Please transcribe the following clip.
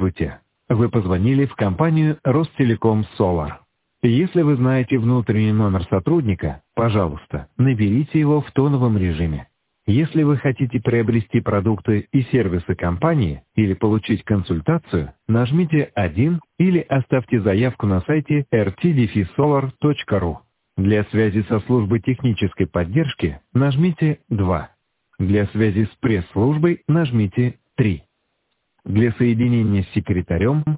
Здравствуйте. Вы позвонили в компанию Ростелеком Solar. Если вы знаете внутренний номер сотрудника, пожалуйста, наберите его в тоновом режиме. Если вы хотите приобрести продукты и сервисы компании или получить консультацию, нажмите 1 или оставьте заявку на сайте rt-solar.ru. Для связи со службой технической поддержки нажмите 2. Для связи с пресс-службой нажмите 3. Для соединения с секретарем